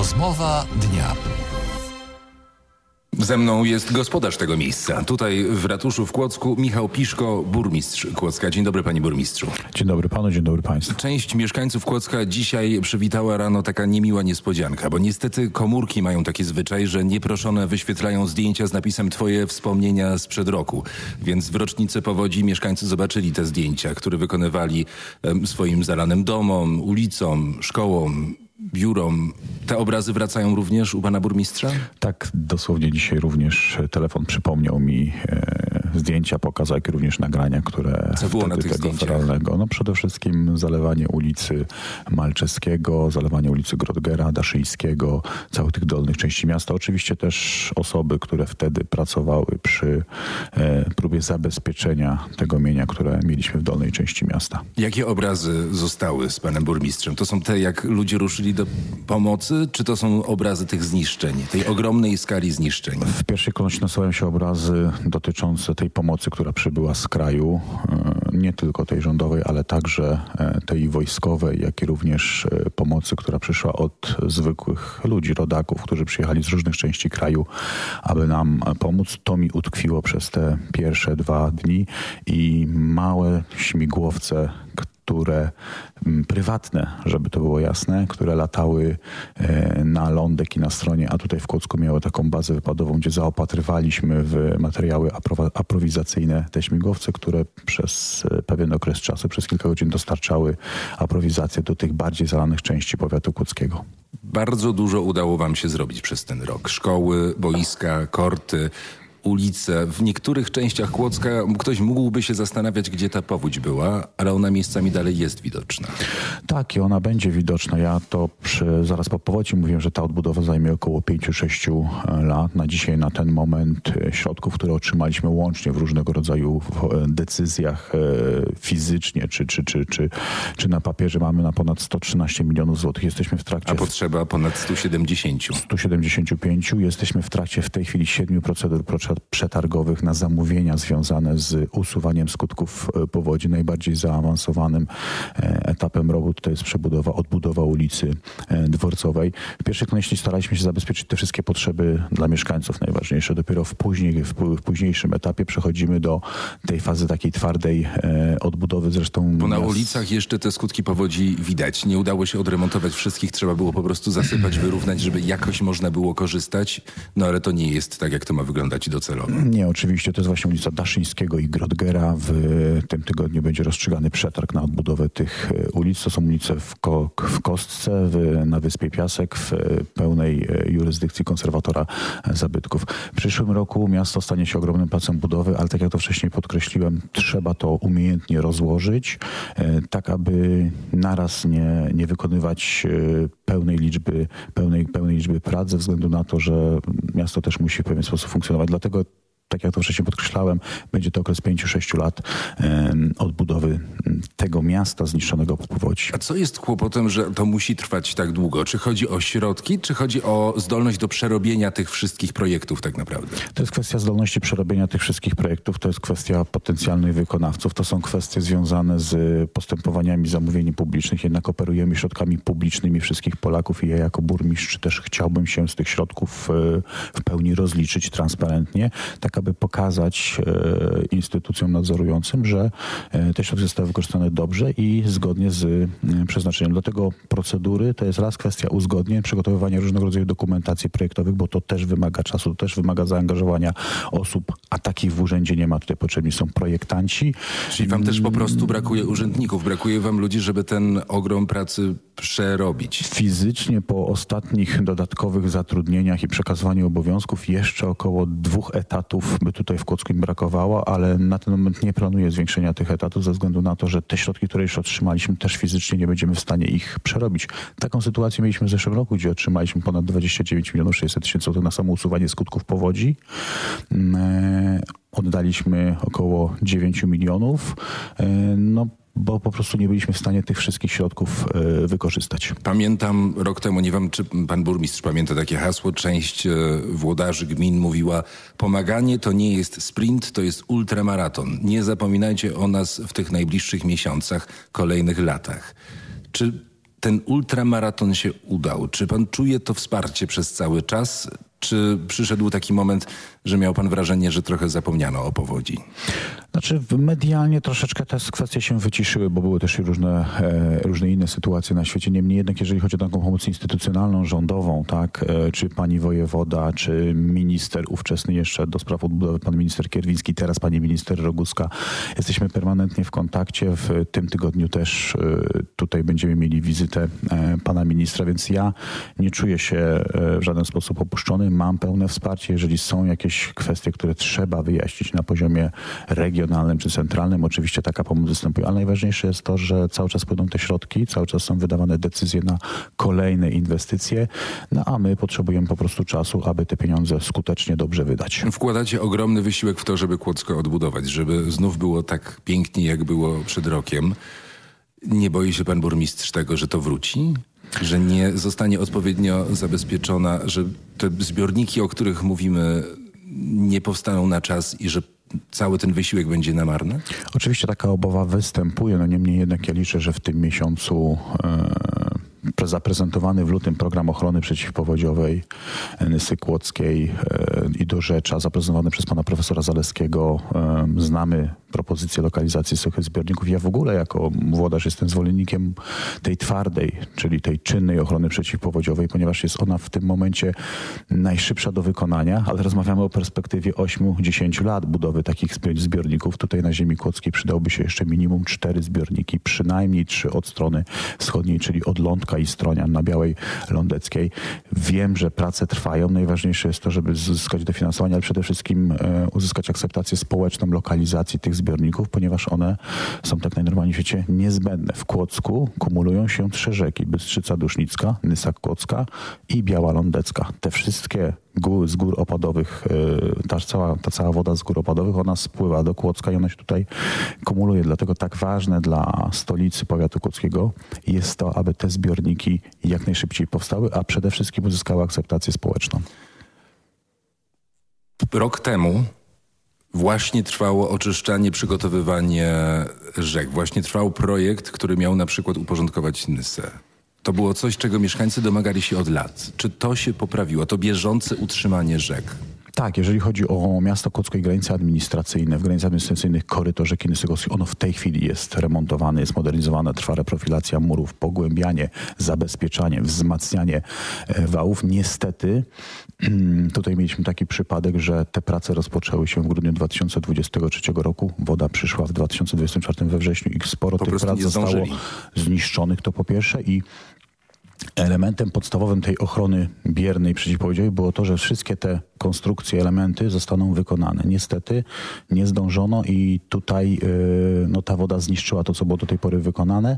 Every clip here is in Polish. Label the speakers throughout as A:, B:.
A: Rozmowa dnia.
B: Ze mną jest gospodarz tego miejsca. Tutaj w ratuszu w Kłodzku Michał Piszko, burmistrz Kłodzka. Dzień dobry, panie burmistrzu.
C: Dzień dobry panu, dzień dobry państwu.
B: Część mieszkańców Kłodzka dzisiaj przywitała rano taka niemiła niespodzianka, bo niestety komórki mają taki zwyczaj, że nieproszone wyświetlają zdjęcia z napisem twoje wspomnienia sprzed roku. Więc w rocznicę powodzi mieszkańcy zobaczyli te zdjęcia, które wykonywali swoim zalanym domom, ulicom, szkołom, biurom. Te obrazy wracają również u pana burmistrza?
C: Tak, dosłownie dzisiaj również telefon przypomniał mi zdjęcia, pokazał, jak i również nagrania, które
B: co było na tych zdjęciach?
C: No przede wszystkim zalewanie ulicy Malczewskiego, zalewanie ulicy Grodgera, Daszyńskiego, całych tych dolnych części miasta. Oczywiście też osoby, które wtedy pracowały przy próbie zabezpieczenia tego mienia, które mieliśmy w dolnej części miasta.
B: Jakie obrazy zostały z panem burmistrzem? To są te, jak ludzie ruszyli do pomocy, czy to są obrazy tych zniszczeń, tej ogromnej skali zniszczeń?
C: W pierwszej kolejności nasuwają się obrazy dotyczące tej pomocy, która przybyła z kraju, nie tylko tej rządowej, ale także tej wojskowej, jak i również pomocy, która przyszła od zwykłych ludzi, rodaków, którzy przyjechali z różnych części kraju, aby nam pomóc. To mi utkwiło przez te pierwsze 2 dni i małe śmigłowce, które prywatne, żeby to było jasne, które latały na lądek i na stronie, a tutaj w Kłodzku miały taką bazę wypadową, gdzie zaopatrywaliśmy w materiały aprowizacyjne te śmigłowce, które przez pewien okres czasu, przez kilka godzin dostarczały aprowizację do tych bardziej zalanych części powiatu kłodzkiego.
B: Bardzo dużo udało wam się zrobić przez ten rok. Szkoły, boiska, korty, ulice. W niektórych częściach Kłodzka ktoś mógłby się zastanawiać, gdzie ta powódź była, ale ona miejscami dalej jest widoczna.
C: Tak, i ona będzie widoczna. Ja to zaraz po powodzi mówiłem, że ta odbudowa zajmie około 5-6 lat. Na dzisiaj, na ten moment środków, które otrzymaliśmy łącznie w różnego rodzaju decyzjach fizycznie czy na papierze, mamy na ponad 113 milionów złotych. Jesteśmy w trakcie...
B: A potrzeba ponad 170.
C: 175. Jesteśmy w trakcie w tej chwili 7 procedur przetargowych na zamówienia związane z usuwaniem skutków powodzi. Najbardziej zaawansowanym etapem robót to jest odbudowa ulicy Dworcowej. W pierwszej kolejności staraliśmy się zabezpieczyć te wszystkie potrzeby dla mieszkańców najważniejsze. Dopiero w późniejszym etapie przechodzimy do tej fazy takiej twardej odbudowy. Zresztą
B: bo na ulicach jeszcze te skutki powodzi widać. Nie udało się odremontować wszystkich. Trzeba było po prostu zasypać, wyrównać, żeby jakoś można było korzystać. No ale to nie jest tak, jak to ma wyglądać docelowo.
C: Nie, oczywiście. To jest właśnie ulica Daszyńskiego i Grodgera. W tym tygodniu będzie rozstrzygany przetarg na odbudowę tych ulic. To są ulice w Kostce, na Wyspie Piasek, w pełnej jurysdykcji konserwatora zabytków. W przyszłym roku miasto stanie się ogromnym placem budowy, ale tak jak to wcześniej podkreśliłem, trzeba to umiejętnie rozłożyć, tak aby naraz nie wykonywać pełnej liczby prac, ze względu na to, że miasto też musi w pewien sposób funkcjonować. Dlatego, tak jak to wcześniej podkreślałem, będzie to okres 5-6 lat odbudowy tego miasta zniszczonego po powodzi.
B: A co jest kłopotem, że to musi trwać tak długo? Czy chodzi o środki, czy chodzi o zdolność do przerobienia tych wszystkich projektów tak naprawdę?
C: To jest kwestia zdolności przerobienia tych wszystkich projektów, to jest kwestia potencjalnych wykonawców, to są kwestie związane z postępowaniami zamówień publicznych, jednak operujemy środkami publicznymi wszystkich Polaków i ja jako burmistrz też chciałbym się z tych środków w pełni rozliczyć transparentnie, tak aby pokazać instytucjom nadzorującym, że te środki zostały wykorzystane dobrze i zgodnie z przeznaczeniem. Dlatego procedury to jest raz kwestia uzgodnień, przygotowywania różnego rodzaju dokumentacji projektowych, bo to też wymaga czasu, to też wymaga zaangażowania osób, a takich w urzędzie nie ma. Tutaj potrzebni są projektanci.
B: Czyli wam też po prostu brakuje urzędników, brakuje wam ludzi, żeby ten ogrom pracy przerobić.
C: Fizycznie po ostatnich dodatkowych zatrudnieniach i przekazywaniu obowiązków jeszcze około 2 etatów by tutaj w Kłodzku im brakowało, ale na ten moment nie planuję zwiększenia tych etatów ze względu na to, że te środki, które już otrzymaliśmy, też fizycznie nie będziemy w stanie ich przerobić. Taką sytuację mieliśmy w zeszłym roku, gdzie otrzymaliśmy ponad 29 600 000 złotych na samo usuwanie skutków powodzi. Oddaliśmy około 9 milionów. Bo po prostu nie byliśmy w stanie tych wszystkich środków wykorzystać.
B: Pamiętam rok temu, nie wiem, czy pan burmistrz pamięta takie hasło, część włodarzy gmin mówiła: pomaganie to nie jest sprint, to jest ultramaraton. Nie zapominajcie o nas w tych najbliższych miesiącach, kolejnych latach. Czy ten ultramaraton się udał. Czy pan czuje to wsparcie przez cały czas? Czy przyszedł taki moment, że miał pan wrażenie, że trochę zapomniano o powodzi?
C: Znaczy medialnie troszeczkę te kwestie się wyciszyły, bo były też i różne inne sytuacje na świecie. Niemniej jednak, jeżeli chodzi o taką pomoc instytucjonalną, rządową, tak, czy pani wojewoda, czy minister ówczesny jeszcze do spraw odbudowy, pan minister Kierwiński, teraz pani minister Roguska, jesteśmy permanentnie w kontakcie. W tym tygodniu też tutaj będziemy mieli wizytę pana ministra, więc ja nie czuję się w żaden sposób opuszczony. Mam pełne wsparcie. Jeżeli są jakieś kwestie, które trzeba wyjaśnić na poziomie regionalnym czy centralnym, oczywiście taka pomoc występuje, ale najważniejsze jest to, że cały czas płyną te środki, cały czas są wydawane decyzje na kolejne inwestycje, no a my potrzebujemy po prostu czasu, aby te pieniądze skutecznie dobrze wydać.
B: Wkładacie ogromny wysiłek w to, żeby Kłodzko odbudować, żeby znów było tak pięknie, jak było przed rokiem. Nie boi się pan burmistrz tego, że to wróci? Że nie zostanie odpowiednio zabezpieczona, że te zbiorniki, o których mówimy, nie powstaną na czas i że cały ten wysiłek będzie na marne?
C: Oczywiście taka obawa występuje, no niemniej jednak ja liczę, że w tym miesiącu zaprezentowany w lutym program ochrony przeciwpowodziowej Nysy Kłodzkiej i Dorzecza, zaprezentowany przez pana profesora Zaleskiego. Znamy propozycję lokalizacji suchych zbiorników. Ja w ogóle jako włodarz jestem zwolennikiem tej twardej, czyli tej czynnej ochrony przeciwpowodziowej, ponieważ jest ona w tym momencie najszybsza do wykonania, ale rozmawiamy o perspektywie 8-10 lat budowy takich zbiorników. Tutaj na ziemi kłodzkiej przydałby się jeszcze minimum 4 zbiorniki, przynajmniej 3 od strony wschodniej, czyli od Lądka i Stronian na Białej Lądeckiej. Wiem, że prace trwają. Najważniejsze jest to, żeby uzyskać dofinansowanie, ale przede wszystkim uzyskać akceptację społeczną lokalizacji tych zbiorników, ponieważ one są tak najnormalniej w świecie niezbędne. W Kłodzku kumulują się 3 rzeki. Bystrzyca Dusznicka, Nysa Kłodzka i Biała Lądecka. Te wszystkie z gór opadowych, ta cała woda z gór opadowych, ona spływa do Kłodzka i ona się tutaj kumuluje. Dlatego tak ważne dla stolicy powiatu kłodzkiego jest to, aby te zbiorniki jak najszybciej powstały, a przede wszystkim uzyskały akceptację społeczną.
B: Rok temu właśnie trwało oczyszczanie, przygotowywanie rzek. Właśnie trwał projekt, który miał na przykład uporządkować Nysę. To było coś, czego mieszkańcy domagali się od lat. Czy to się poprawiło? To bieżące utrzymanie rzek?
C: Tak, jeżeli chodzi o miasto Kłodzko i granice administracyjne, w granicach administracyjnych koryto rzeki Nysy Kłodzkiej, ono w tej chwili jest remontowane, jest modernizowane, trwa reprofilacja murów, pogłębianie, zabezpieczanie, wzmacnianie wałów. Niestety tutaj mieliśmy taki przypadek, że te prace rozpoczęły się w grudniu 2023 roku. Woda przyszła w 2024 we wrześniu i sporo tych prac zostało zniszczonych, to po pierwsze, i elementem podstawowym tej ochrony biernej przeciwpowodziowej było to, że wszystkie te konstrukcje, elementy zostaną wykonane. Niestety nie zdążono i tutaj ta woda zniszczyła to, co było do tej pory wykonane.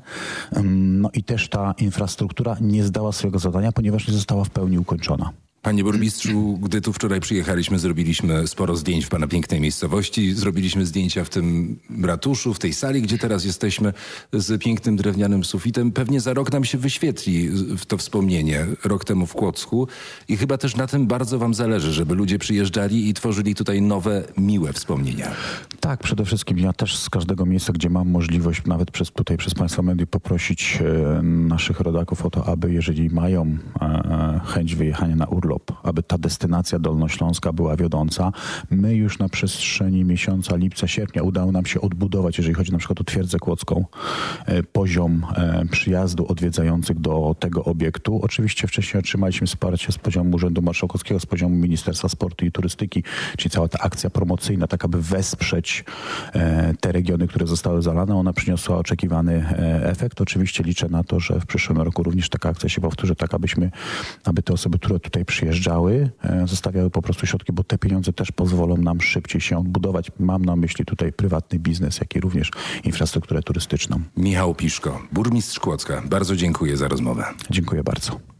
C: No i też ta infrastruktura nie zdała swojego zadania, ponieważ nie została w pełni ukończona.
B: Panie burmistrzu, gdy tu wczoraj przyjechaliśmy, zrobiliśmy sporo zdjęć w pana pięknej miejscowości. Zrobiliśmy zdjęcia w tym ratuszu, w tej sali, gdzie teraz jesteśmy, z pięknym drewnianym sufitem. Pewnie za rok nam się wyświetli to wspomnienie, rok temu w Kłodzku. I chyba też na tym bardzo wam zależy, żeby ludzie przyjeżdżali i tworzyli tutaj nowe, miłe wspomnienia. Tak, przede wszystkim ja też z każdego miejsca, gdzie mam możliwość, nawet przez państwa mediów, poprosić naszych rodaków o to, aby jeżeli mają chęć wyjechania na urlop, aby ta destynacja dolnośląska była wiodąca. My już na przestrzeni miesiąca lipca, sierpnia udało nam się odbudować, jeżeli chodzi na przykład o Twierdzę Kłodzką, poziom przyjazdu odwiedzających do tego obiektu. Oczywiście wcześniej otrzymaliśmy wsparcie z poziomu Urzędu Marszałkowskiego, z poziomu Ministerstwa Sportu i Turystyki, czyli cała ta akcja promocyjna, tak aby wesprzeć te regiony, które zostały zalane. Ona przyniosła oczekiwany efekt. Oczywiście liczę na to, że w przyszłym roku również taka akcja się powtórzy, tak aby te osoby, które tutaj przyjeżdżały, zostawiały po prostu środki, bo te pieniądze też pozwolą nam szybciej się odbudować. Mam na myśli tutaj prywatny biznes, jak i również infrastrukturę turystyczną. Michał Piszko, burmistrz Kłodzka. Bardzo dziękuję za rozmowę. Dziękuję bardzo.